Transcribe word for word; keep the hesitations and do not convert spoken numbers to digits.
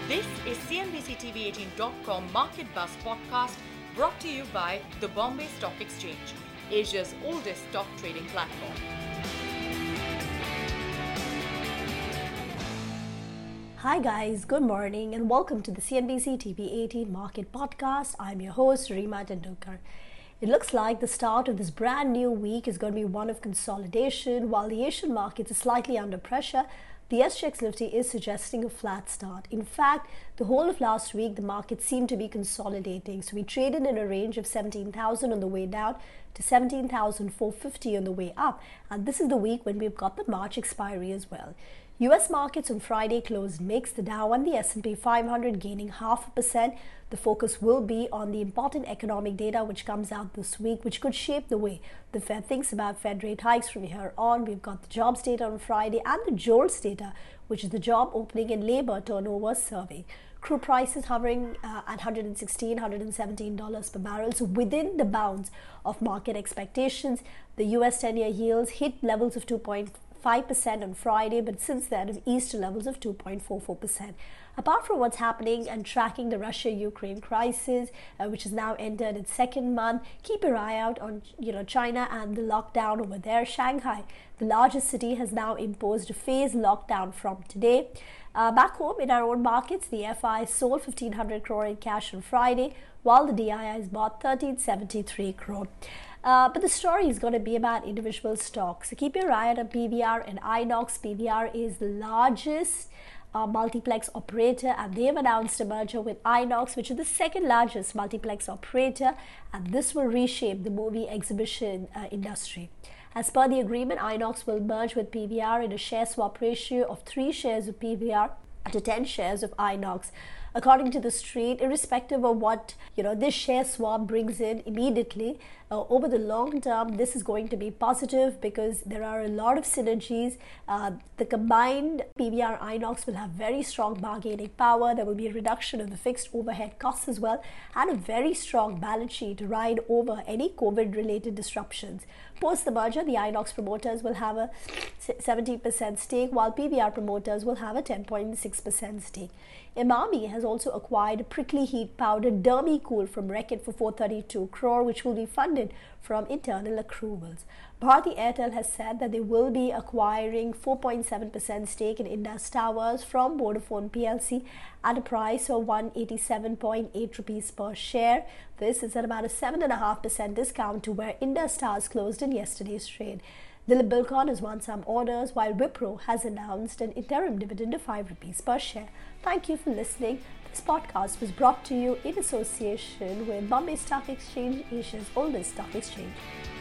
This is C N B C T V eighteen dot com Market Buzz podcast brought to you by the Bombay Stock Exchange, Asia's oldest stock trading platform. Hi guys, good morning and welcome to the C N B C T V eighteen Market Podcast. I'm your host, Reema Tendulkar. It looks like the start of this brand new week is going to be one of consolidation. While the Asian markets are slightly under pressure, the S G X Nifty is suggesting a flat start. In fact, the whole of last week, the market seemed to be consolidating. So we traded in a range of seventeen thousand on the way down to seventeen thousand four hundred fifty on the way up. And this is the week when we've got the March expiry as well. U S markets on Friday closed mixed. The Dow and the S and P five hundred gaining half a percent. The focus will be on the important economic data which comes out this week, which could shape the way the Fed thinks about Fed rate hikes from here on. We've got the jobs data on Friday and the JOLTS data, which is the job opening and labor turnover survey. Crude prices hovering uh, at one hundred sixteen dollars, one hundred seventeen dollars per barrel, so within the bounds of market expectations. The U S ten-year yields hit levels of two point five percent on Friday, but since then have eased to levels of two point four four percent. Apart from what's happening and tracking the Russia-Ukraine crisis, uh, which has now entered its second month, keep your eye out on you know China and the lockdown over there. Shanghai, the largest city, has now imposed a phased lockdown from today. Uh, back home in our own markets, the F I sold fifteen hundred crore in cash on Friday, while the D I Is bought thirteen seventy-three crore. Uh, but the story is going to be about individual stocks. So keep your eye on P V R and Inox. P V R is the largest uh, multiplex operator, and they've announced a merger with Inox, which is the second largest multiplex operator, and this will reshape the movie exhibition uh, industry. As per the agreement, Inox will merge with P V R in a share swap ratio of three shares of P V R to ten shares of Inox. According to the street, irrespective of what you know this share swap brings in immediately, uh, over the long term, this is going to be positive because there are a lot of synergies. Uh, the combined P V R Inox will have very strong bargaining power. There will be a reduction of the fixed overhead costs as well, and a very strong balance sheet to ride over any COVID-related disruptions. Post the merger, the Inox promoters will have a seventy percent stake, while P V R promoters will have a ten point six percent stake. Emami has also acquired a prickly heat powder Dermicool from Reckitt for four hundred thirty-two crore, which will be funded from internal accruals. Bharti Airtel has said that they will be acquiring four point seven percent stake in Indus Towers from Vodafone P L C at a price of one hundred eighty-seven point eight rupees per share. This is at about a seven point five percent discount to where Indus Towers closed in yesterday's trade. Dilip Bilkon has won some orders, while Wipro has announced an interim dividend of five rupees per share. Thank you for listening. This podcast was brought to you in association with Bombay Stock Exchange, Asia's oldest stock exchange.